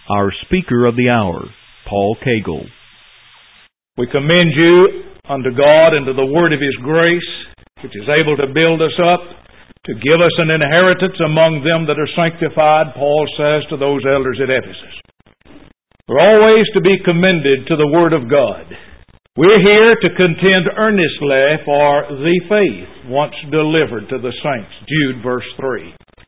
Our speaker of the hour, Paul Cagle. We commend you unto God and to the word of His grace, which is able to build us up, to give us an inheritance among them that are sanctified, Paul says to those elders at Ephesus. We're always to be commended to the Word of God. We're here to contend earnestly for the faith once delivered to the saints. Jude verse 3.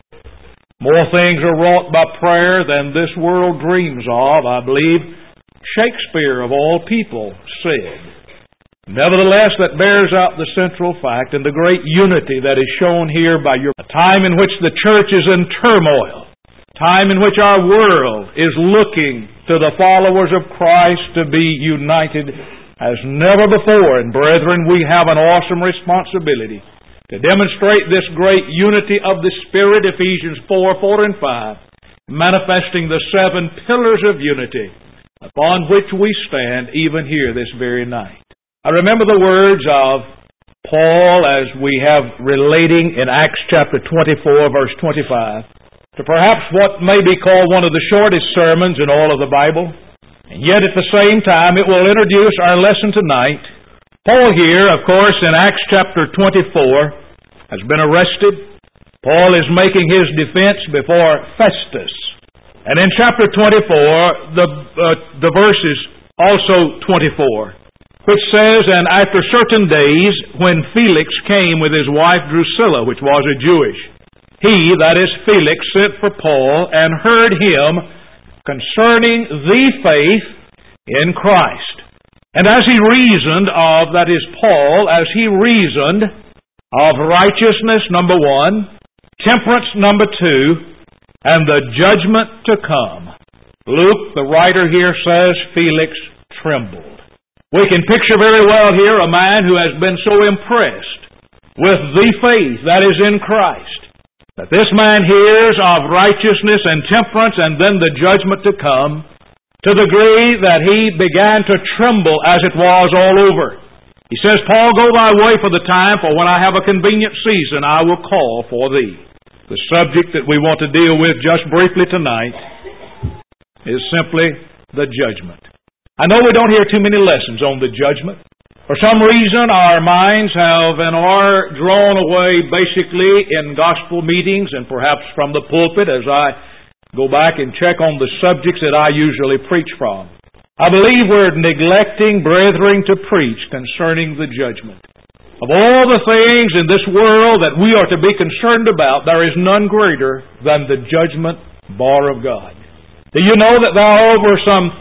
More things are wrought by prayer than this world dreams of, I believe Shakespeare of all people said. Nevertheless, that bears out the central fact and the great unity that is shown here by a time in which the church is in turmoil, time in which our world is looking to the followers of Christ to be united as never before. And brethren, we have an awesome responsibility to demonstrate this great unity of the Spirit, Ephesians 4 and 5, manifesting the 7 pillars of unity upon which we stand even here this very night. I remember the words of Paul as we have relating in Acts chapter 24, verse 25, to perhaps what may be called one of the shortest sermons in all of the Bible, and yet at the same time it will introduce our lesson tonight. Paul here, of course, in Acts chapter 24, has been arrested. Paul is making his defense before Festus. And in chapter 24, the verse is also 24. Which says, and after certain days, when Felix came with his wife Drusilla, which was a Jewish, he, that is Felix, sent for Paul and heard him concerning the faith in Christ. And as he reasoned of, that is Paul, as he reasoned of righteousness, number 1, temperance, number 2, and the judgment to come. Luke, the writer here, says Felix trembled. We can picture very well here a man who has been so impressed with the faith that is in Christ, that this man hears of righteousness and temperance and then the judgment to come, to the degree that he began to tremble as it was all over. He says, Paul, go thy way for the time, for when I have a convenient season, I will call for thee. The subject that we want to deal with just briefly tonight is simply the judgment. I know we don't hear too many lessons on the judgment. For some reason, our minds have and are drawn away basically in gospel meetings and perhaps from the pulpit as I go back and check on the subjects that I usually preach from. I believe we're neglecting, brethren, to preach concerning the judgment. Of all the things in this world that we are to be concerned about, there is none greater than the judgment bar of God. Do you know that there are over some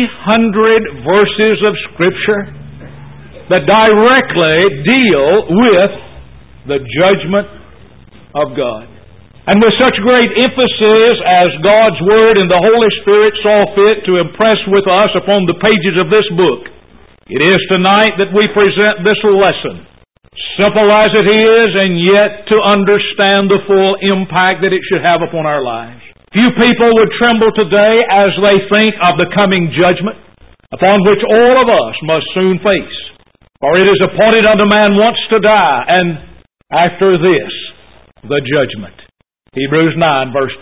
300 verses of Scripture that directly deal with the judgment of God? And with such great emphasis as God's Word and the Holy Spirit saw fit to impress with us upon the pages of this book, it is tonight that we present this lesson. Simple as it is, and yet to understand the full impact that it should have upon our lives. Few people would tremble today as they think of the coming judgment upon which all of us must soon face. For it is appointed unto man once to die, and after this, the judgment. Hebrews 9, verse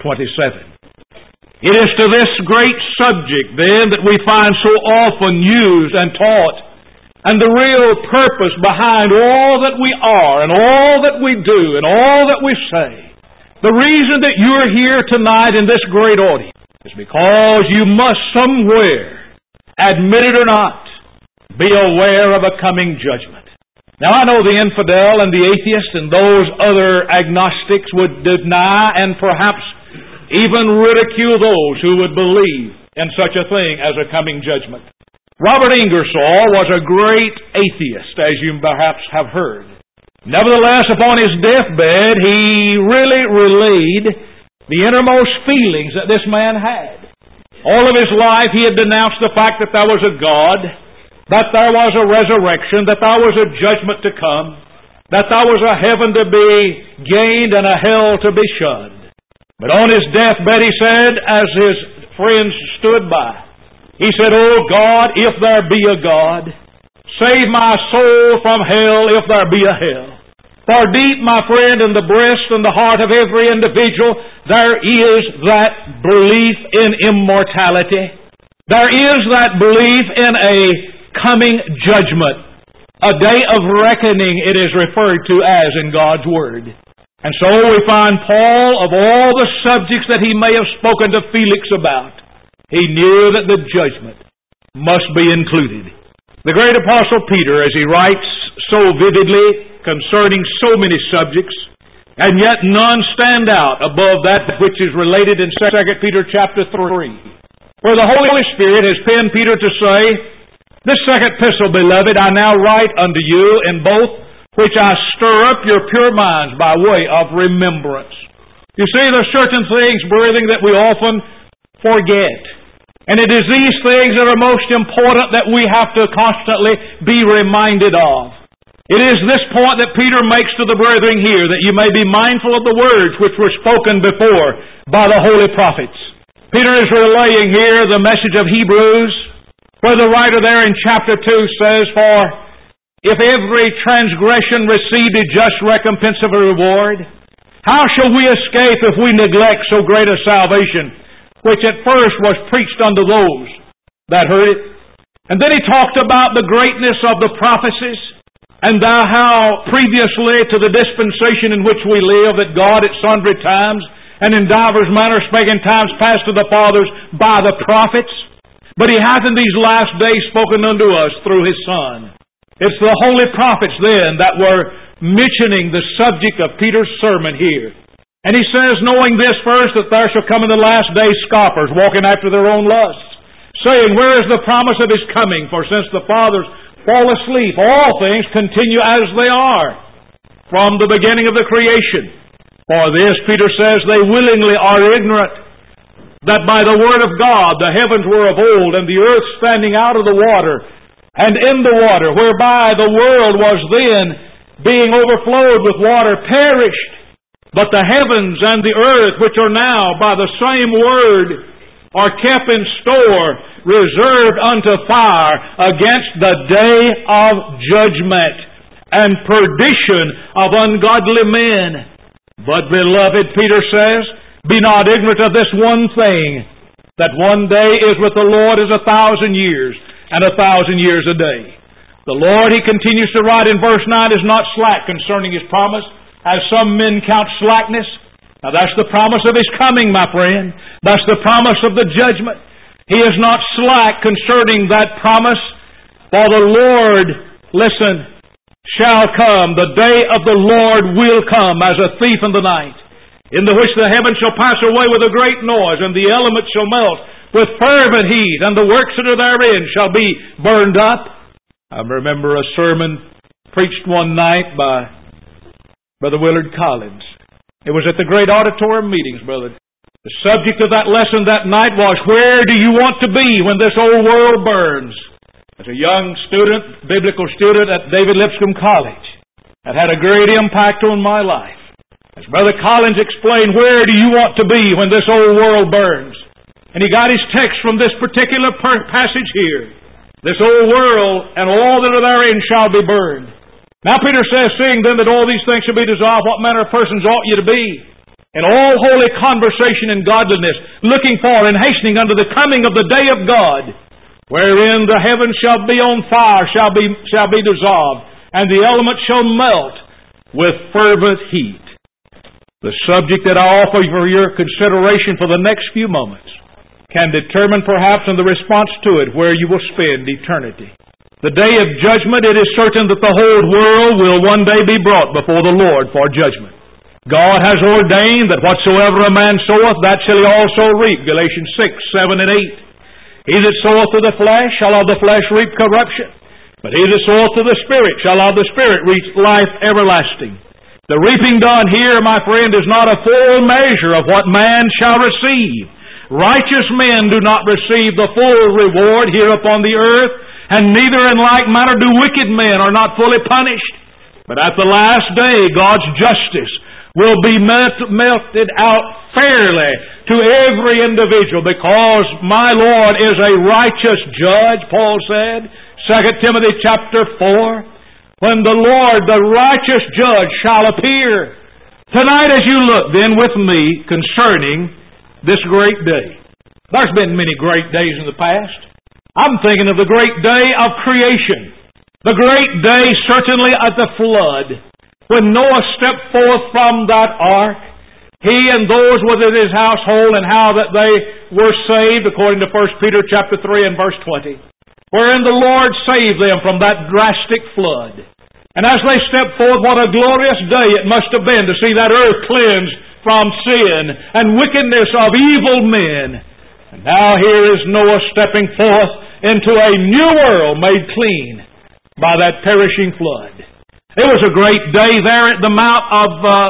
27. It is to this great subject, then, that we find so often used and taught, and the real purpose behind all that we are, and all that we do, and all that we say. The reason that you're here tonight in this great audience is because you must somewhere, admit it or not, be aware of a coming judgment. Now I know the infidel and the atheist and those other agnostics would deny and perhaps even ridicule those who would believe in such a thing as a coming judgment. Robert Ingersoll was a great atheist, as you perhaps have heard. Nevertheless, upon his deathbed, he really relayed the innermost feelings that this man had. All of his life he had denounced the fact that there was a God, that there was a resurrection, that there was a judgment to come, that there was a heaven to be gained and a hell to be shunned. But on his deathbed, he said, as his friends stood by, he said, "O God, if there be a God, save my soul from hell if there be a hell. For deep, my friend, in the breast and the heart of every individual, there is that belief in immortality. There is that belief in a coming judgment. A day of reckoning it is referred to as in God's Word. And so we find Paul, of all the subjects that he may have spoken to Felix about, he knew that the judgment must be included. The great Apostle Peter, as he writes so vividly concerning so many subjects, and yet none stand out above that which is related in 2 Peter chapter 3, where the Holy Spirit has penned Peter to say, "This second epistle, beloved, I now write unto you, in both which I stir up your pure minds by way of remembrance." You see, there are certain things, brethren, that we often forget. And it is these things that are most important that we have to constantly be reminded of. It is this point that Peter makes to the brethren here, that you may be mindful of the words which were spoken before by the holy prophets. Peter is relaying here the message of Hebrews, where the writer there in chapter 2 says, "For if every transgression received a just recompense of a reward, how shall we escape if we neglect so great a salvation, which at first was preached unto those that heard it?" And then he talked about the greatness of the prophecies, and how previously to the dispensation in which we live, that God at sundry times and in divers manners spake in times past to the fathers by the prophets, but He hath in these last days spoken unto us through His Son. It's the holy prophets then that were mentioning the subject of Peter's sermon here. And he says, knowing this first, that there shall come in the last days scoffers, walking after their own lusts, saying, Where is the promise of His coming? For since the fathers fall asleep, all things continue as they are from the beginning of the creation. For this, Peter says, they willingly are ignorant that by the word of God the heavens were of old, and the earth standing out of the water, and in the water, whereby the world was then being overflowed with water, perished. But the heavens and the earth, which are now by the same word, are kept in store, reserved unto fire against the day of judgment and perdition of ungodly men. But, beloved, Peter says, be not ignorant of this one thing, that one day is with the Lord as 1,000 years, and 1,000 years a day. The Lord, He continues to write in verse 9, is not slack concerning His promise, as some men count slackness. Now that's the promise of His coming, my friend. That's the promise of the judgment. He is not slack concerning that promise, for the Lord, listen, shall come. The day of the Lord will come as a thief in the night, in the which the heavens shall pass away with a great noise, and the elements shall melt with fervent heat, and the works that are therein shall be burned up. I remember a sermon preached one night by Brother Willard Collins. It was at the great auditorium meetings, brother. The subject of that lesson that night was, where do you want to be when this old world burns? As a young student, biblical student at David Lipscomb College, that had a great impact on my life. As Brother Collins explained, where do you want to be when this old world burns? And he got his text from this particular passage here. This old world and all that are therein shall be burned. Now Peter says, seeing then that all these things shall be dissolved, what manner of persons ought you to be? In all holy conversation and godliness, looking for and hastening unto the coming of the day of God, wherein the heavens shall be on fire, shall be dissolved, and the elements shall melt with fervent heat. The subject that I offer for your consideration for the next few moments can determine perhaps in the response to it where you will spend eternity. The day of judgment, it is certain that the whole world will one day be brought before the Lord for judgment. God has ordained that whatsoever a man soweth, that shall he also reap. Galatians 6, 7, and 8. He that soweth to the flesh shall of the flesh reap corruption, but he that soweth to the Spirit shall of the Spirit reap life everlasting. The reaping done here, my friend, is not a full measure of what man shall receive. Righteous men do not receive the full reward here upon the earth, and neither in like manner do wicked men, are not fully punished. But at the last day, God's justice will be melted out fairly to every individual, because my Lord is a righteous judge, Paul said, 2 Timothy chapter 4. when the Lord, the righteous judge, shall appear. Tonight as you look then with me concerning this great day. There's been many great days in the past. I'm thinking of the great day of creation. The great day certainly at the flood, when Noah stepped forth from that ark, he and those within his household, and how that they were saved, according to 1 Peter chapter 3 and verse 20, wherein the Lord saved them from that drastic flood. And as they stepped forth, what a glorious day it must have been to see that earth cleansed from sin and wickedness of evil men. And now here is Noah stepping forth into a new world made clean by that perishing flood. It was a great day there at the Mount of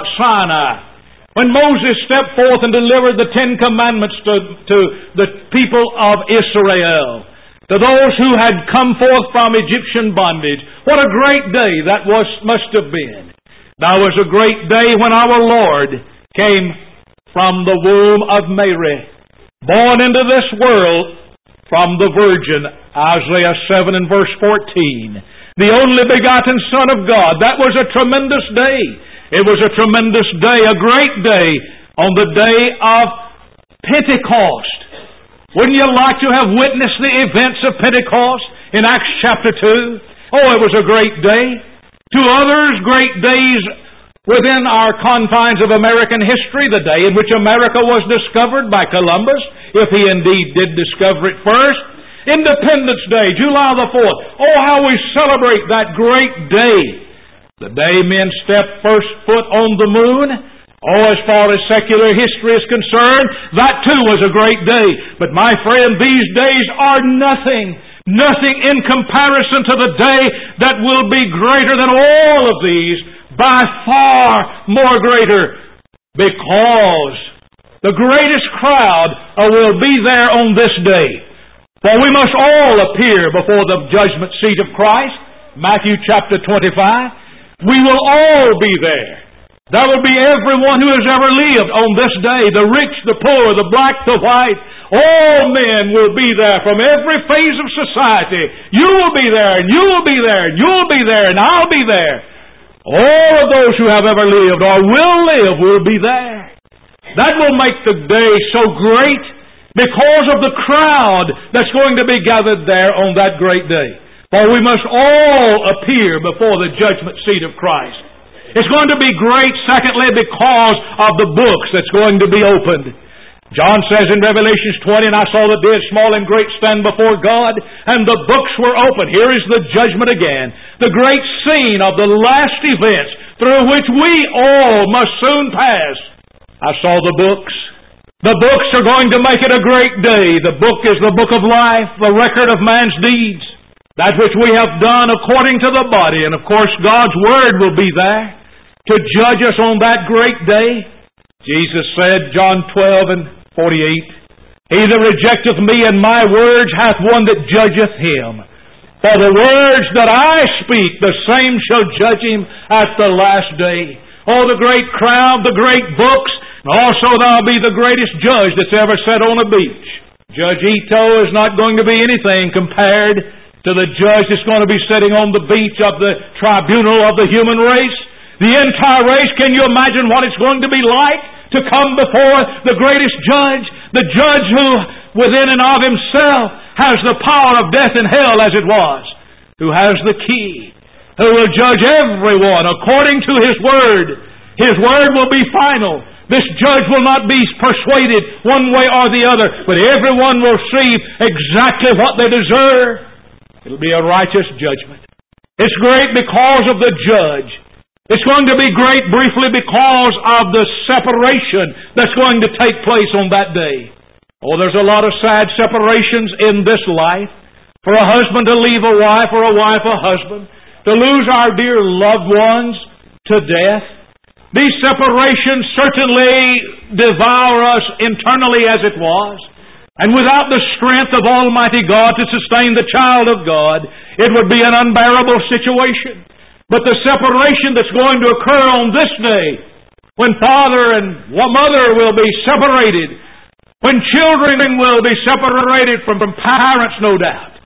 Sinai, when Moses stepped forth and delivered the 10 Commandments to the people of Israel, to those who had come forth from Egyptian bondage. What a great day that must have been. That was a great day when our Lord came from the womb of Mary, born into this world from the Virgin, Isaiah 7 and verse 14. The only begotten Son of God. That was a tremendous day. It was a tremendous day, a great day, on the day of Pentecost. Wouldn't you like to have witnessed the events of Pentecost in Acts chapter 2? Oh, it was a great day. To others, great days within our confines of American history, the day in which America was discovered by Columbus, if he indeed did discover it first. Independence Day, July the 4th. Oh, how we celebrate that great day. The day men stepped first foot on the moon. Oh, as far as secular history is concerned, that too was a great day. But my friend, these days are nothing in comparison to the day that will be greater than all of these, by far more greater, because the greatest crowd will be there on this day. For we must all appear before the judgment seat of Christ, Matthew chapter 25. We will all be there. That will be everyone who has ever lived on this day, the rich, the poor, the black, the white. All men will be there from every phase of society. You will be there, and you will be there, and you'll be there, and I'll be there. All of those who have ever lived or will live will be there. That will make the day so great because of the crowd that's going to be gathered there on that great day. For we must all appear before the judgment seat of Christ. It's going to be great, secondly, because of the books that's going to be opened. John says in Revelation 20, and I saw the dead, small and great, stand before God, and the books were opened. Here is the judgment again. The great scene of the last events through which we all must soon pass. I saw the books. The books are going to make it a great day. The book is the book of life, the record of man's deeds, that which we have done according to the body. And of course, God's Word will be there to judge us on that great day. Jesus said, John 12 and 48, He that rejecteth me and my words hath one that judgeth him. For the words that I speak, the same shall judge him at the last day. Oh, the great crowd, the great books, and also there'll be the greatest judge that's ever sat on a beach. Judge Ito is not going to be anything compared to the judge that's going to be sitting on the beach of the tribunal of the human race. The entire race, can you imagine what it's going to be like to come before the greatest judge? The judge who, within and of himself, has the power of death and hell as it was. Who has the key. Who will judge everyone according to His Word. His Word will be final. This judge will not be persuaded one way or the other, but everyone will receive exactly what they deserve. It'll be a righteous judgment. It's great because of the judge. It's going to be great briefly because of the separation that's going to take place on that day. Oh, there's a lot of sad separations in this life. For a husband to leave a wife, or a wife a husband. To lose our dear loved ones to death. These separations certainly devour us internally as it was. And without the strength of Almighty God to sustain the child of God, it would be an unbearable situation. But the separation that's going to occur on this day, when father and mother will be separated, when children will be separated from parents, no doubt,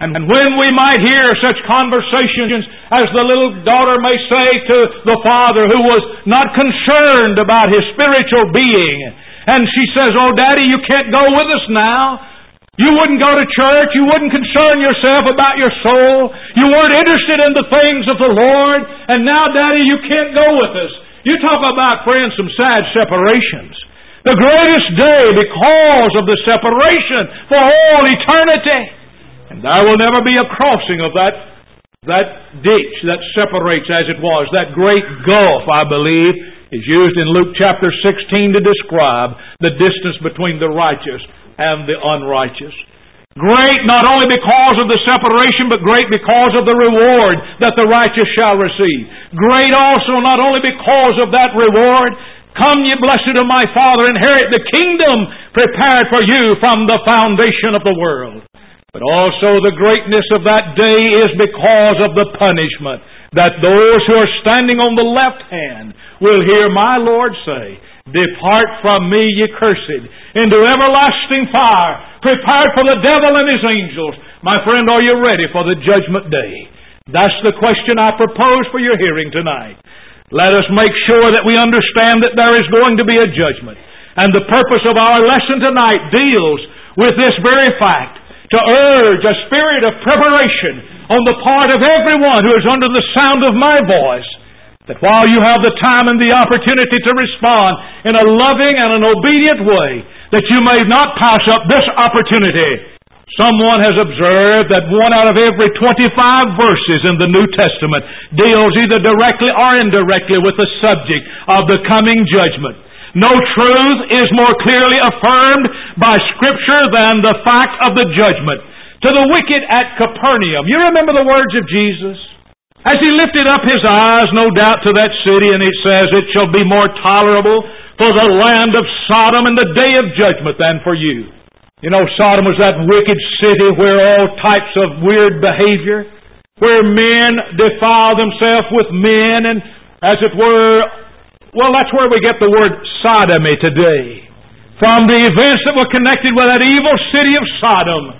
And when we might hear such conversations as the little daughter may say to the father who was not concerned about his spiritual being, and she says, "Oh, Daddy, you can't go with us now. You wouldn't go to church. You wouldn't concern yourself about your soul. You weren't interested in the things of the Lord. And now, Daddy, you can't go with us." You talk about, friends, some sad separations. The greatest day because of the separation for all eternity. And there will never be a crossing of that ditch that separates as it was. That great gulf, I believe, is used in Luke chapter 16 to describe the distance between the righteous and the unrighteous. Great not only because of the separation, but great because of the reward that the righteous shall receive. Great also not only because of that reward. "Come, ye blessed of my Father, inherit the kingdom prepared for you from the foundation of the world." But also the greatness of that day is because of the punishment that those who are standing on the left hand will hear my Lord say, "Depart from me, ye cursed, into everlasting fire, prepared for the devil and his angels." My friend, are you ready for the judgment day? That's the question I propose for your hearing tonight. Let us make sure that we understand that there is going to be a judgment. And the purpose of our lesson tonight deals with this very fact, to urge a spirit of preparation on the part of everyone who is under the sound of my voice, that while you have the time and the opportunity to respond in a loving and an obedient way, that you may not pass up this opportunity. Someone has observed that 1 out of every 25 verses in the New Testament deals either directly or indirectly with the subject of the coming judgment. No truth is more clearly affirmed by Scripture than the fact of the judgment. To the wicked at Capernaum, you remember the words of Jesus? As He lifted up His eyes, no doubt, to that city, and He says, "It shall be more tolerable for the land of Sodom in the day of judgment than for you." You know, Sodom was that wicked city where all types of weird behavior, where men defile themselves with men, and as it were, well, that's where we get the word sodomy today. From the events that were connected with that evil city of Sodom.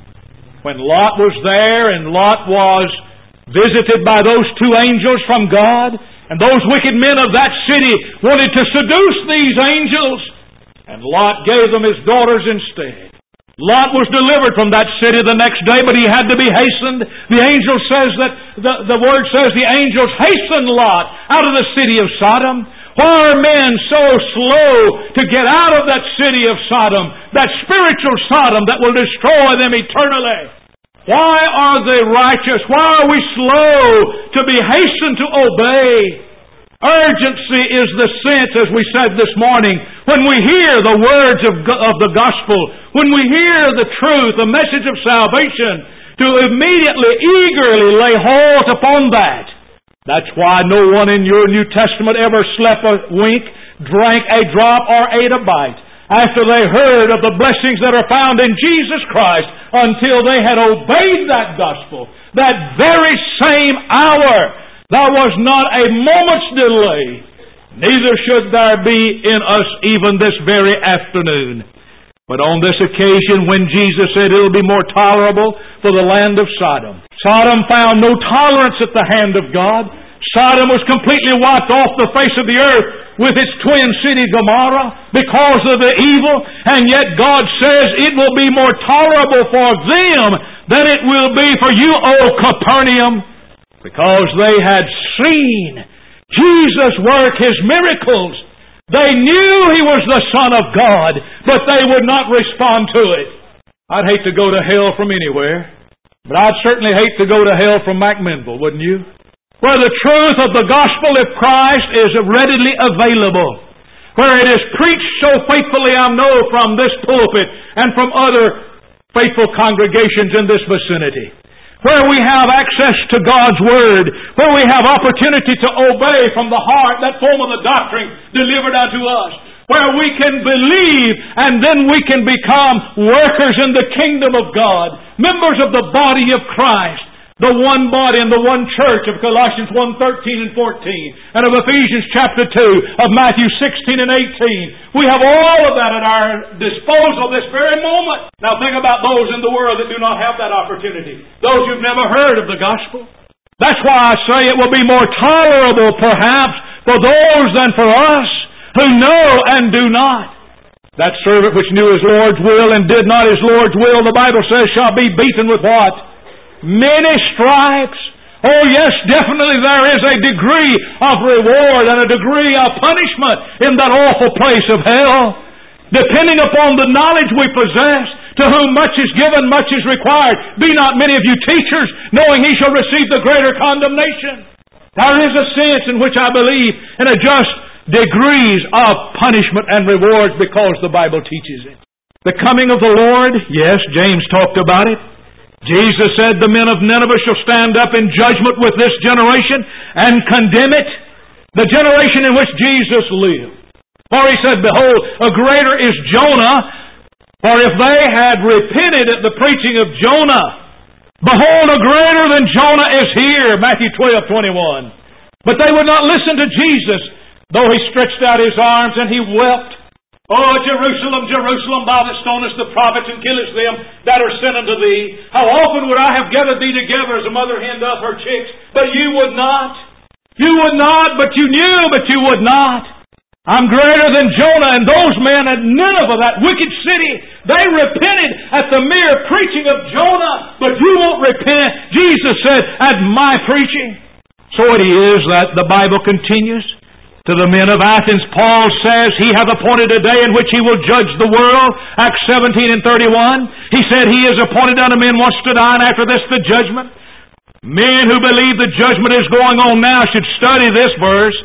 When Lot was there, and Lot was visited by those two angels from God, and those wicked men of that city wanted to seduce these angels, and Lot gave them his daughters instead. Lot was delivered from that city the next day, but he had to be hastened. The angel says that, the word says the angels hastened Lot out of the city of Sodom. Why are men so slow to get out of that city of Sodom, that spiritual Sodom that will destroy them eternally? Why are they righteous? Why are we slow to be hastened to obey? Urgency is the sense, as we said this morning, when we hear the words of the gospel, when we hear the truth, the message of salvation, to immediately, eagerly lay hold upon that. That's why no one in your New Testament ever slept a wink, drank a drop, or ate a bite after they heard of the blessings that are found in Jesus Christ until they had obeyed that gospel. That very same hour, there was not a moment's delay. Neither should there be in us even this very afternoon. But on this occasion, when Jesus said it'll be more tolerable for the land of Sodom, Sodom found no tolerance at the hand of God. Sodom was completely wiped off the face of the earth with its twin city Gomorrah because of the evil, and yet God says it will be more tolerable for them than it will be for you, O Capernaum, because they had seen Jesus work His miracles. They knew He was the Son of God, but they would not respond to it. I'd hate to go to hell from anywhere, but I'd certainly hate to go to hell from McMinnville, wouldn't you? Where the truth of the gospel of Christ is readily available. Where it is preached so faithfully, I know, from this pulpit and from other faithful congregations in this vicinity. Where we have access to God's Word, where we have opportunity to obey from the heart that form of the doctrine delivered unto us, where we can believe and then we can become workers in the kingdom of God, members of the body of Christ. The one body and the one church of Colossians 1:13 and 14, and of Ephesians chapter 2, of Matthew 16 and 18. We have all of that at our disposal this very moment. Now think about those in the world that do not have that opportunity. Those who've never heard of the gospel. That's why I say it will be more tolerable perhaps for those than for us who know and do not. That servant which knew his Lord's will and did not his Lord's will, the Bible says, shall be beaten with what? Many stripes. Oh yes, definitely there is a degree of reward and a degree of punishment in that awful place of hell. Depending upon the knowledge we possess, to whom much is given, much is required. Be not many of you teachers, knowing he shall receive the greater condemnation. There is a sense in which I believe in a just degrees of punishment and rewards because the Bible teaches it. The coming of the Lord, yes, James talked about it. Jesus said, the men of Nineveh shall stand up in judgment with this generation and condemn it. The generation in which Jesus lived. For he said, behold, a greater is Jonah. For if they had repented at the preaching of Jonah, behold, a greater than Jonah is here. Matthew 12:21. But they would not listen to Jesus, though he stretched out his arms and he wept. Oh, Jerusalem, Jerusalem, thou that stonest the prophets and killest them that are sent unto thee. How often would I have gathered thee together as a mother hen doth her chicks, but you would not. You would not, but you knew, but you would not. I'm greater than Jonah, and those men at Nineveh, that wicked city, they repented at the mere preaching of Jonah, but you won't repent, Jesus said, at my preaching. So it is that the Bible continues. To the men of Athens, Paul says he hath appointed a day in which he will judge the world. Acts 17 and 31. He said he is appointed unto men once to die, and after this the judgment. Men who believe the judgment is going on now should study this verse.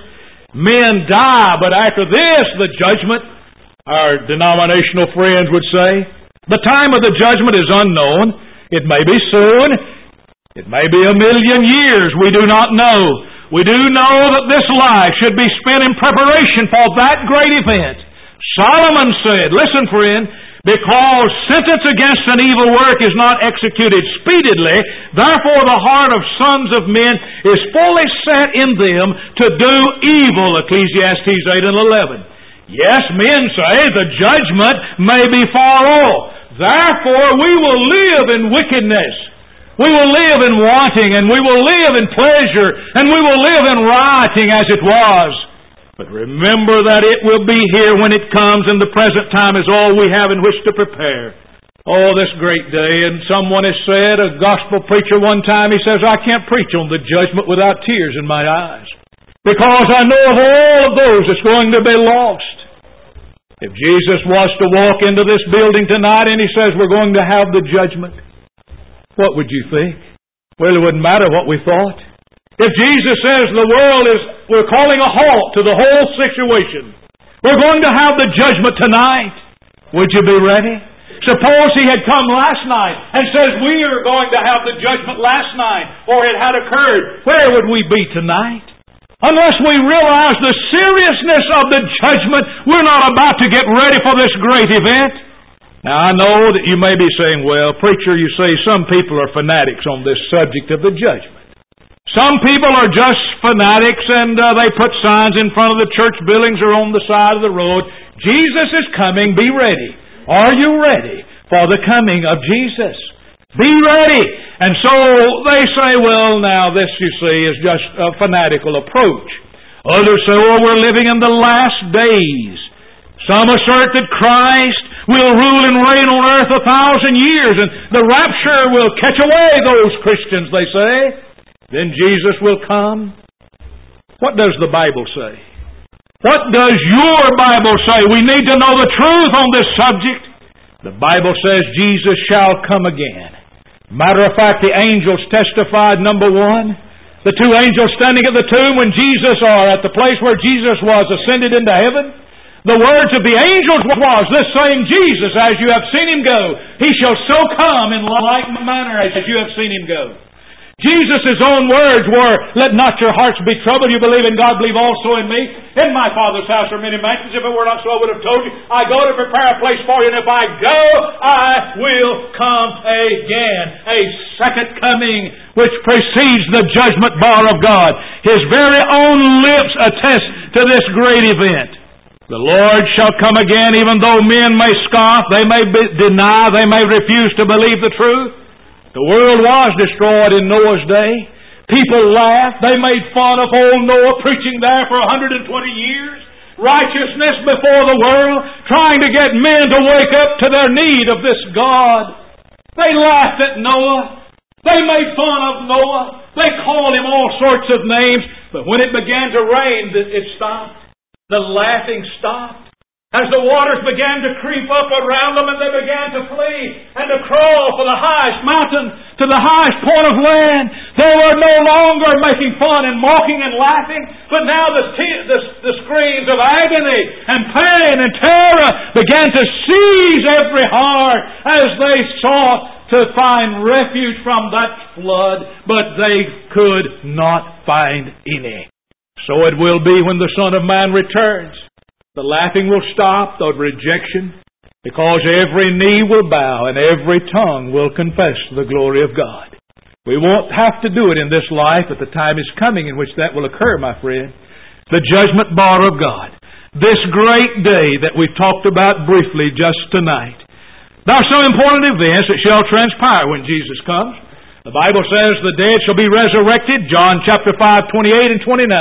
Men die, but after this the judgment. Our denominational friends would say, the time of the judgment is unknown. It may be soon. It may be 1,000,000 years. We do not know. We do know that this life should be spent in preparation for that great event. Solomon said, listen friend, because sentence against an evil work is not executed speedily, therefore the heart of sons of men is fully set in them to do evil. Ecclesiastes 8 and 11. Yes, men say the judgment may be far off. Therefore we will live in wickedness. We will live in wanting, and we will live in pleasure, and we will live in rioting as it was. But remember that it will be here when it comes, and the present time is all we have in which to prepare. Oh, this great day. And someone has said, a gospel preacher one time, he says, I can't preach on the judgment without tears in my eyes, because I know of all of those that's going to be lost. If Jesus was to walk into this building tonight and he says we're going to have the judgment, what would you think? Well, it wouldn't matter what we thought. If Jesus says we're calling a halt to the whole situation, we're going to have the judgment tonight, would you be ready? Suppose he had come last night and says we are going to have the judgment last night, or it had occurred, where would we be tonight? Unless we realize the seriousness of the judgment, we're not about to get ready for this great event. Now, I know that you may be saying, well, preacher, you say some people are fanatics on this subject of the judgment. Some people are just fanatics and they put signs in front of the church buildings or on the side of the road. Jesus is coming, be ready. Are you ready for the coming of Jesus? Be ready. And so they say, well, now this, you see, is just a fanatical approach. Others say, well, we're living in the last days. Some assert that Christ will rule and reign on earth 1,000 years, and the rapture will catch away those Christians, they say. Then Jesus will come. What does the Bible say? What does your Bible say? We need to know the truth on this subject. The Bible says Jesus shall come again. Matter of fact, the angels testified, number one, the two angels standing at the tomb when Jesus, or at the place where Jesus was ascended into heaven. The words of the angels was, this same Jesus, as you have seen him go, he shall so come in like manner as you have seen him go. Jesus' own words were, let not your hearts be troubled. You believe in God, believe also in me. In my Father's house are many mansions. If it were not so, I would have told you. I go to prepare a place for you, and if I go, I will come again. A second coming which precedes the judgment bar of God. His very own lips attest to this great event. The Lord shall come again, even though men may scoff, they may deny, they may refuse to believe the truth. The world was destroyed in Noah's day. People laughed. They made fun of old Noah preaching there for 120 years. Righteousness before the world, trying to get men to wake up to their need of this God. They laughed at Noah. They made fun of Noah. They called him all sorts of names. But when it began to rain, it stopped. The laughing stopped. As the waters began to creep up around them and they began to flee and to crawl for the highest mountain to the highest point of land, they were no longer making fun and mocking and laughing, but now the screams of agony and pain and terror began to seize every heart as they sought to find refuge from that flood, but they could not find any. So it will be when the Son of Man returns. The laughing will stop, the rejection, because every knee will bow and every tongue will confess the glory of God. We won't have to do it in this life, but the time is coming in which that will occur, my friend. The judgment bar of God. This great day that we've talked about briefly just tonight. There are some important events that shall transpire when Jesus comes. The Bible says the dead shall be resurrected, John chapter 5, 28 and 29.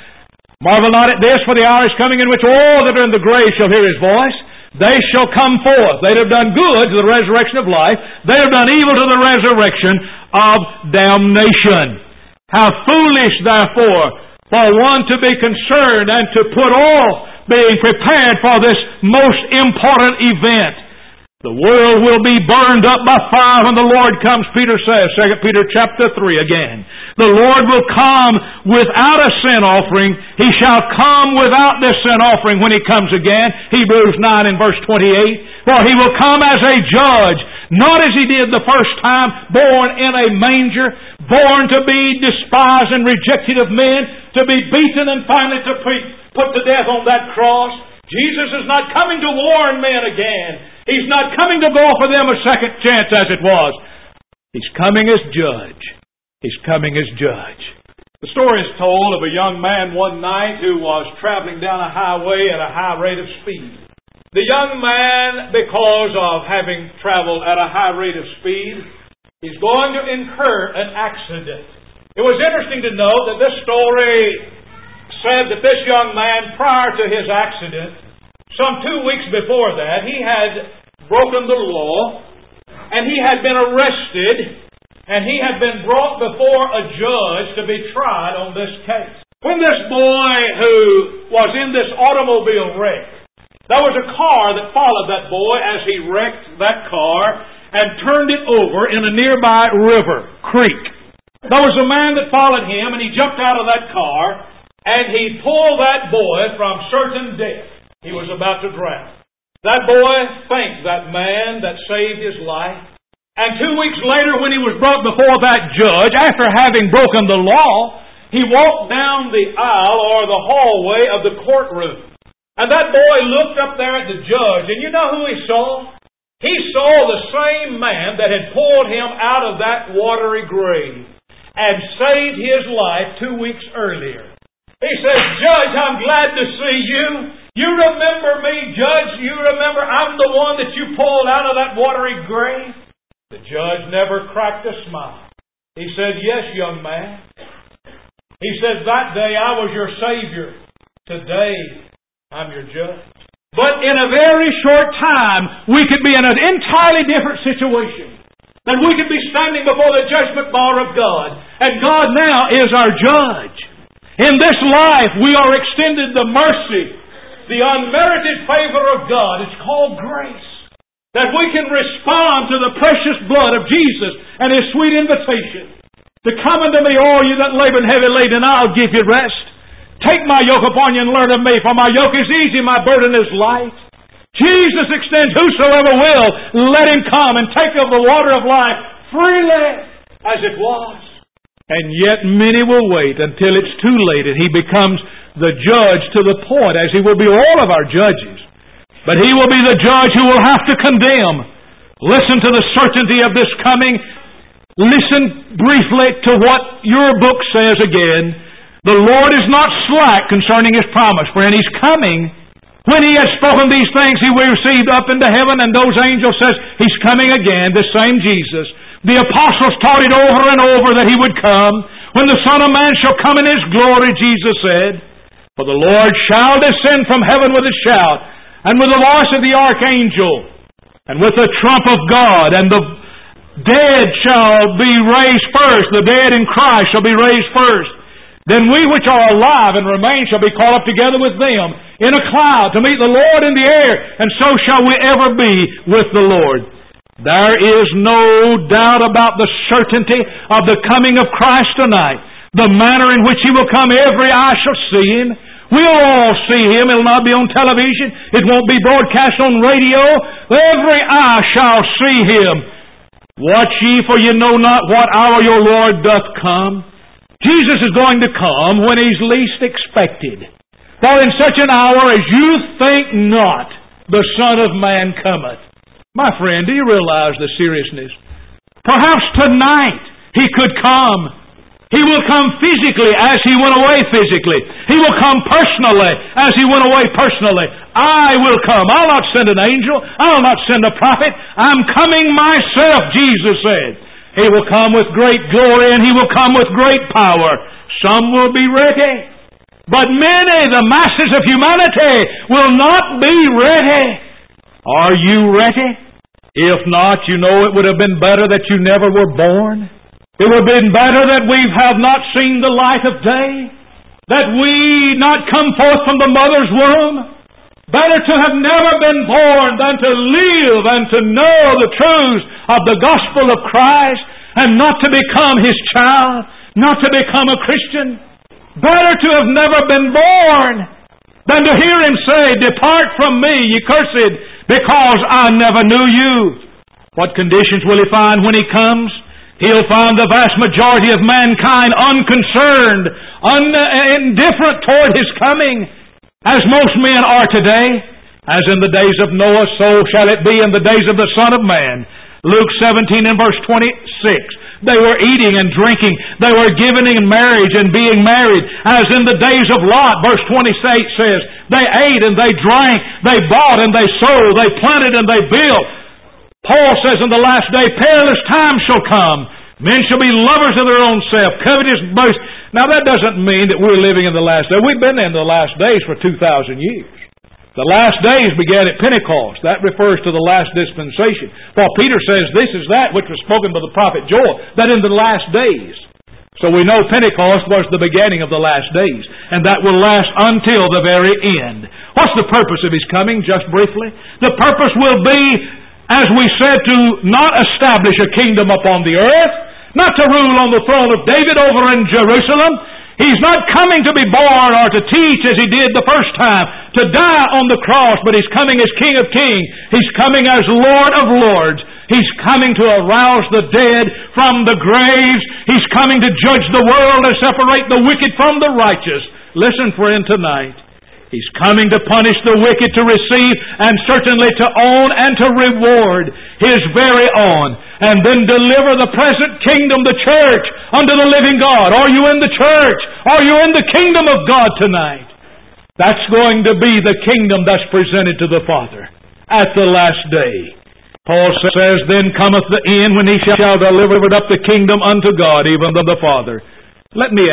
Marvel not at this, for the hour is coming in which all that are in the grave shall hear His voice. They shall come forth. They have done good to the resurrection of life. They have done evil to the resurrection of damnation. How foolish, therefore, for one to be concerned and to put off being prepared for this most important event. The world will be burned up by fire when the Lord comes, Peter says, 2 Peter chapter 3 again. The Lord will come without a sin offering. He shall come without this sin offering when He comes again. Hebrews 9 and verse 28. For He will come as a judge, not as He did the first time, born in a manger, born to be despised and rejected of men, to be beaten and finally to be put to death on that cross. Jesus is not coming to warn men again. He's not coming to go for them a second chance as it was. He's coming as judge. He's coming as judge. The story is told of a young man one night who was traveling down a highway at a high rate of speed. The young man, because of having traveled at a high rate of speed, is going to incur an accident. It was interesting to note that this story said that this young man, prior to his accident, some 2 weeks before that, he had broken the law, and he had been arrested, and he had been brought before a judge to be tried on this case. When this boy who was in this automobile wreck, there was a car that followed that boy as he wrecked that car and turned it over in a nearby river, creek. There was a man that followed him, and he jumped out of that car, and he pulled that boy from certain death. He was about to drown. That boy thanked that man that saved his life. And 2 weeks later, when he was brought before that judge, after having broken the law, he walked down the aisle or the hallway of the courtroom. And that boy looked up there at the judge, and you know who he saw? He saw the same man that had pulled him out of that watery grave and saved his life 2 weeks earlier. He says, "Judge, I'm glad to see you. You remember me, Judge? You remember I'm the one that you pulled out of that watery grave?" The judge never cracked a smile. He said, "Yes, young man." He said, "That day I was your Savior. Today I'm your judge." But in a very short time, we could be in an entirely different situation. That we could be standing before the judgment bar of God. And God now is our judge. In this life, we are extended the mercy, the unmerited favor of God. It's called grace. That we can respond to the precious blood of Jesus and His sweet invitation to come unto me, all you that labor and heavy laden, and I'll give you rest. Take my yoke upon you and learn of me, for my yoke is easy, my burden is light. Jesus extends, whosoever will, let him come and take of the water of life freely as it was. And yet many will wait until it's too late and He becomes the judge to the point, as He will be all of our judges. But He will be the judge who will have to condemn. Listen to the certainty of this coming. Listen briefly to what your book says again. The Lord is not slack concerning His promise, friend. He's coming. When He has spoken these things, He will receive up into heaven, and those angels says, He's coming again, the same Jesus. The apostles taught it over and over that He would come. When the Son of Man shall come in His glory, Jesus said, for the Lord shall descend from heaven with a shout, and with the voice of the archangel, and with the trump of God, and the dead shall be raised first. The dead in Christ shall be raised first. Then we which are alive and remain shall be caught up together with them in a cloud to meet the Lord in the air, and so shall we ever be with the Lord. There is no doubt about the certainty of the coming of Christ tonight. The manner in which He will come, every eye shall see Him. We'll all see Him. It'll not be on television. It won't be broadcast on radio. Every eye shall see Him. Watch ye, for ye know not what hour your Lord doth come. Jesus is going to come when He's least expected. For in such an hour as you think not, the Son of Man cometh. My friend, do you realize the seriousness? Perhaps tonight He could come. He will come physically as He went away physically. He will come personally as He went away personally. I will come. I'll not send an angel. I'll not send a prophet. I'm coming myself, Jesus said. He will come with great glory and He will come with great power. Some will be ready. But many, the masses of humanity, will not be ready. Are you ready? If not, you know it would have been better that you never were born. It would have been better that we have not seen the light of day, that we not come forth from the mother's womb. Better to have never been born than to live and to know the truths of the gospel of Christ and not to become His child, not to become a Christian. Better to have never been born than to hear Him say, depart from me, ye cursed, because I never knew you. What conditions will He find when He comes? He'll find the vast majority of mankind unconcerned, indifferent toward His coming, as most men are today. As in the days of Noah, so shall it be in the days of the Son of Man. Luke 17 and verse 26. They were eating and drinking. They were giving in marriage and being married. As in the days of Lot, verse 28 says, they ate and they drank, they bought and they sold, they planted and they built. Paul says in the last day, perilous times shall come. Men shall be lovers of their own self, covetous, boast. Now that doesn't mean that we're living in the last days. We've been in the last days for 2,000 years. The last days began at Pentecost. That refers to the last dispensation. For Peter says this is that which was spoken by the prophet Joel, that in the last days. So we know Pentecost was the beginning of the last days, and that will last until the very end. What's the purpose of His coming, just briefly? The purpose will be, as we said, to not establish a kingdom upon the earth, not to rule on the throne of David over in Jerusalem. He's not coming to be born or to teach as He did the first time, to die on the cross, but He's coming as King of Kings. He's coming as Lord of Lords. He's coming to arouse the dead from the graves. He's coming to judge the world and separate the wicked from the righteous. Listen, friend, tonight. He's coming to punish the wicked, to receive, and certainly to own and to reward His very own, and then deliver the present kingdom, the church, unto the living God. Are you in the church? Are you in the kingdom of God tonight? That's going to be the kingdom that's presented to the Father at the last day. Paul says, then cometh the end when He shall deliver up the kingdom unto God, even to the Father. Let me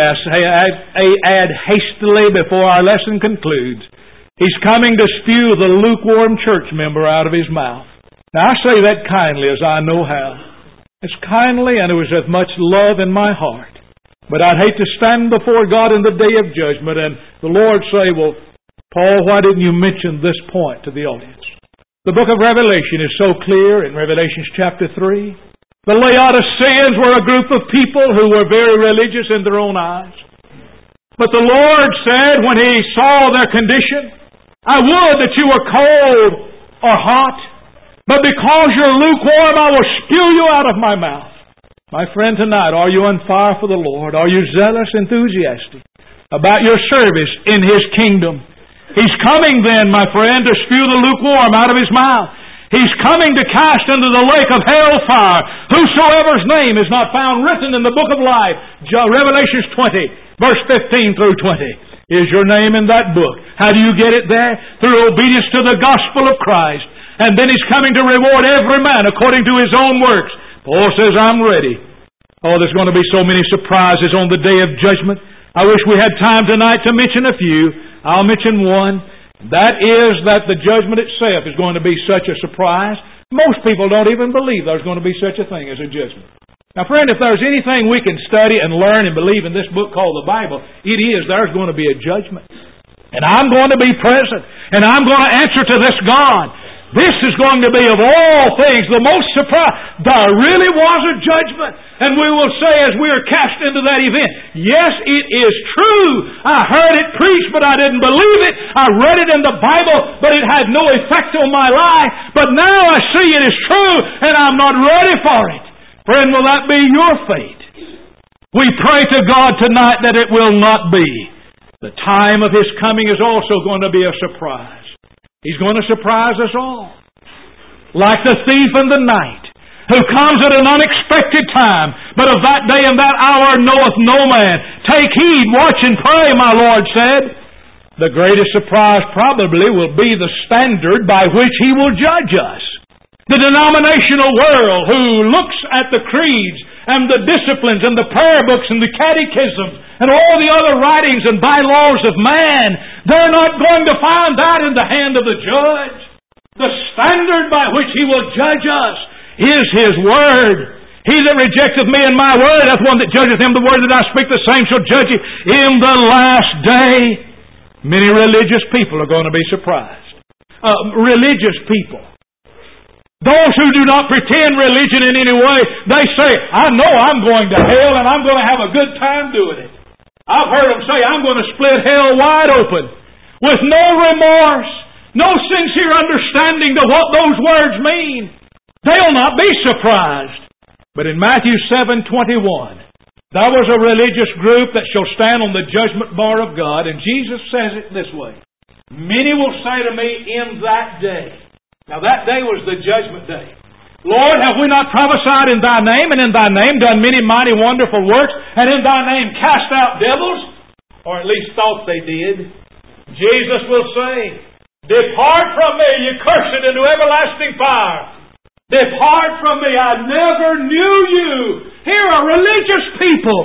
add hastily before our lesson concludes. He's coming to spew the lukewarm church member out of His mouth. Now I say that kindly as I know how. It's kindly and it was with much love in my heart. But I'd hate to stand before God in the day of judgment and the Lord say, well, Paul, why didn't you mention this point to the audience? The book of Revelation is so clear in Revelation chapter 3. The Laodiceans were a group of people who were very religious in their own eyes. But the Lord said when He saw their condition, I would that you were cold or hot, but because you're lukewarm, I will spew you out of my mouth. My friend, tonight, are you on fire for the Lord? Are you zealous, enthusiastic about your service in His kingdom? He's coming then, my friend, to spew the lukewarm out of His mouth. He's coming to cast into the lake of hellfire whosoever's name is not found written in the book of life. Revelations 20, verse 15 through 20. Is your name in that book? How do you get it there? Through obedience to the gospel of Christ. And then He's coming to reward every man according to his own works. Paul says, I'm ready. Oh, there's going to be so many surprises on the day of judgment. I wish we had time tonight to mention a few. I'll mention one. That is that the judgment itself is going to be such a surprise. Most people don't even believe there's going to be such a thing as a judgment. Now, friend, if there's anything we can study and learn and believe in this book called the Bible, it is there's going to be a judgment. And I'm going to be present. And I'm going to answer to this God. This is going to be, of all things, the most surprise. There really was a judgment. And we will say as we are cast into that event, yes, it is true. I heard it preached, but I didn't believe it. I read it in the Bible, but it had no effect on my life. But now I see it is true, and I'm not ready for it. Friend, will that be your fate? We pray to God tonight that it will not be. The time of His coming is also going to be a surprise. He's going to surprise us all. Like the thief in the night, who comes at an unexpected time, but of that day and that hour knoweth no man. Take heed, watch and pray, my Lord said. The greatest surprise probably will be the standard by which He will judge us. The denominational world who looks at the creeds and the disciplines and the prayer books and the catechisms and all the other writings and bylaws of man, they're not going to find that in the hand of the judge. The standard by which He will judge us is His Word. He that rejecteth me and my Word, that's one that judgeth him the word that I speak, the same shall judge him in the last day. Many religious people are going to be surprised. Religious people. Those who do not pretend religion in any way, they say, I know I'm going to hell and I'm going to have a good time doing it. I've heard them say, I'm going to split hell wide open with no remorse, no sincere understanding to what those words mean. They'll not be surprised. But in Matthew 7:21, there was a religious group that shall stand on the judgment bar of God, and Jesus says it this way, many will say to me in that day. Now that day was the judgment day. Lord, have we not prophesied in Thy name, and in Thy name done many mighty wonderful works, and in Thy name cast out devils? Or at least thought they did. Jesus will say, depart from me, ye cursed, into everlasting fire. Depart from me, I never knew you. Here are religious people.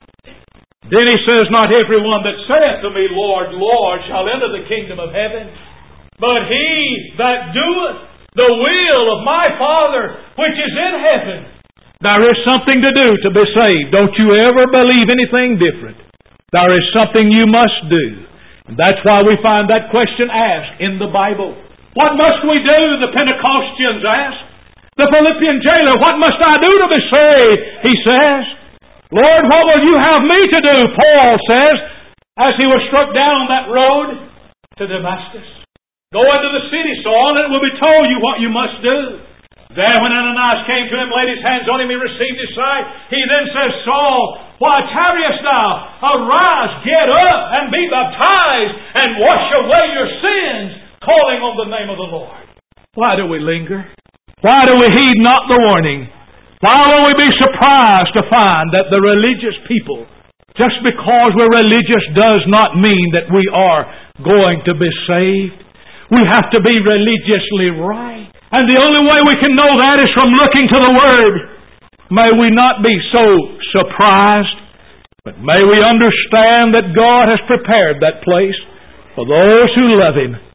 Then He says, not every one that saith to me, Lord, Lord, shall enter the kingdom of heaven, but he that doeth the will of my Father which is in heaven. There is something to do to be saved. Don't you ever believe anything different. There is something you must do. And that's why we find that question asked in the Bible. What must we do? The Pentecostals asked. The Philippian jailer, what must I do to be saved? He says. Lord, what will you have me to do? Paul says, as he was struck down on that road to Damascus. Go into the city, Saul, and it will be told you what you must do. There when Ananias came to him, laid his hands on him, he received his sight. He then says, Saul, why tarriest thou? Arise, get up, and be baptized, and wash away your sins, calling on the name of the Lord. Why do we linger? Why do we heed not the warning? Why will we be surprised to find that the religious people, just because we're religious does not mean that we are going to be saved? We have to be religiously right. And the only way we can know that is from looking to the Word. May we not be so surprised, but may we understand that God has prepared that place for those who love Him